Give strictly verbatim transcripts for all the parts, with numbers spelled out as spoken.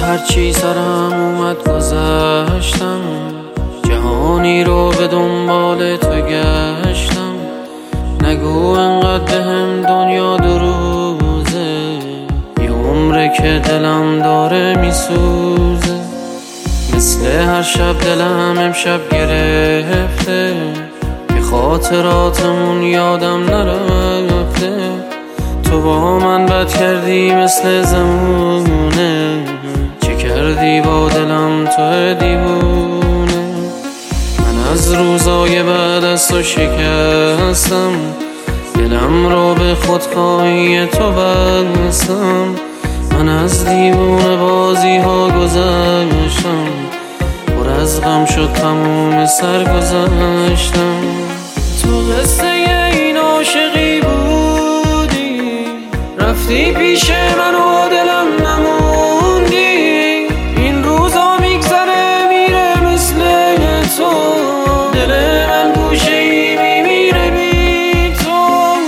هرچی سرم اومد گذشتم، جهانی رو به دنبال تو گشتم. نگو انقدر بهم دنیا دو روزه، یه عمره که دلم داره میسوزه. مثل هر شب دلم امشب گرفته، که خاطراتمون یادم نرفته. تو با من بد کردی مثل زمونه، چه کردی با دلم تو دیوونه. من از روزای بعد از تو شکستم، دلم رو به خودخواهی تو بستم. من از دیوونه بازی ها گذشتم، پر از غم شد تموم سر گذشتم. تو قصه این عاشقی بودی، رفتی پیش من و دلم نموندی. این روزا میگذره میره مثل تو، دل من گوشه ای میمیره بی تو.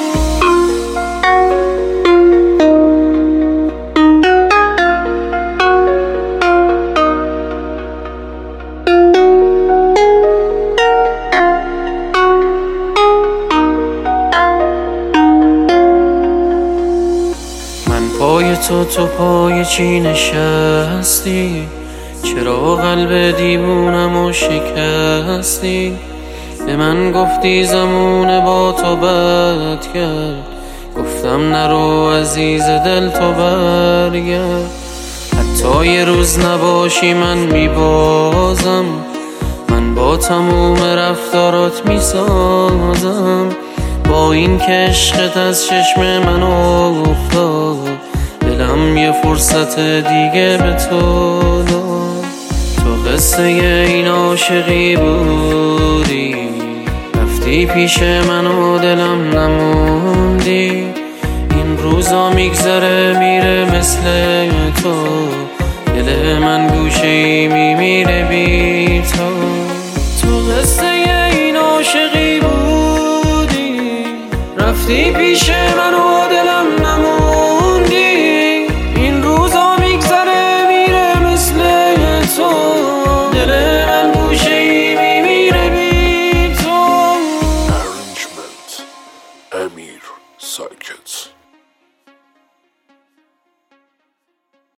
پای تو تو پای چی نشستی؟ چرا قلب دیوونمو شکستی؟ به من گفتی زمونه با تو بد کرد، گفتم نرو عزیز دل تو برگرد. حتی یه روز نباشی من میبازم، من با تموم رفتارات میسازم. با این که عشقت از چشم من افتاد، دلم یه فرصت دیگه به تو داد. تو قصه این عاشقی بودی، رفتی پیش من و دلم نموندی. این روزا میگذره میره مثل تو، دل من گوشه ای میمیره بی تو. تو قصه این عاشقی بودی، رفتی پیش من و دلم نموندی. این روزا میگذره میره مثل تو، دل من گوشه ای میمیره بی تو. Arrangement امیر ساکت.